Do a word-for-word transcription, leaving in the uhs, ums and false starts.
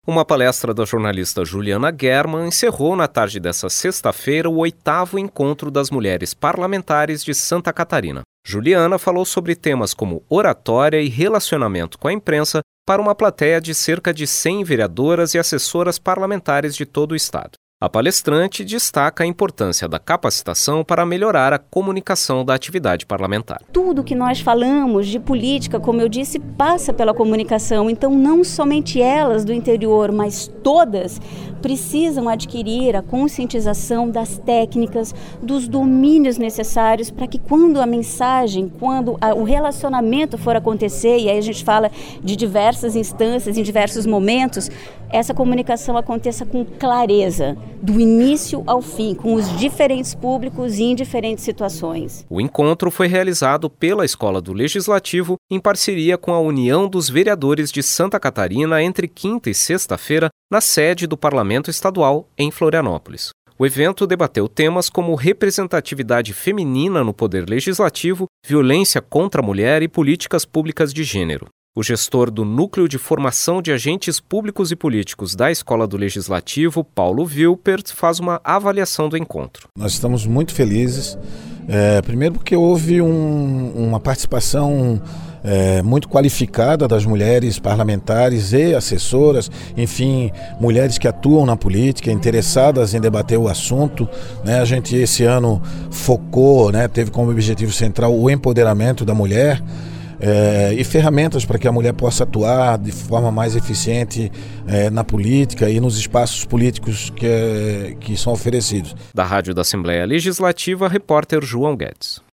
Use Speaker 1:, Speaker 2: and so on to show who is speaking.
Speaker 1: Uma palestra da jornalista Juliana German encerrou na tarde desta sexta-feira o oitavo encontro das mulheres parlamentares de Santa Catarina. Juliana falou sobre temas como oratória e relacionamento com a imprensa para uma plateia de cerca de cem vereadoras e assessoras parlamentares de todo o estado. A palestrante destaca a importância da capacitação para melhorar a comunicação da atividade parlamentar.
Speaker 2: Tudo que nós falamos de política, como eu disse, passa pela comunicação. Então, não somente elas do interior, mas todas precisam adquirir a conscientização das técnicas, dos domínios necessários para que quando a mensagem, quando a, o relacionamento for acontecer, e aí a gente fala de diversas instâncias, em diversos momentos, essa comunicação aconteça com clareza, do início ao fim, com os diferentes públicos e em diferentes situações.
Speaker 1: O encontro foi realizado pela Escola do Legislativo em parceria com a União dos Vereadores de Santa Catarina entre quinta e sexta-feira na sede do Parlamento Estadual em Florianópolis. O evento debateu temas como representatividade feminina no poder legislativo, violência contra a mulher e políticas públicas de gênero. O gestor do Núcleo de Formação de Agentes Públicos e Políticos da Escola do Legislativo, Paulo Wilpert, faz uma avaliação do encontro.
Speaker 3: Nós estamos muito felizes, é, primeiro porque houve um, uma participação é, muito qualificada das mulheres parlamentares e assessoras, enfim, mulheres que atuam na política, interessadas em debater o assunto, né? A gente esse ano focou, né, teve como objetivo central o empoderamento da mulher, É, e ferramentas para que a mulher possa atuar de forma mais eficiente é, na política e nos espaços políticos que, é, que são oferecidos.
Speaker 1: Da Rádio da Assembleia Legislativa, repórter João Guedes.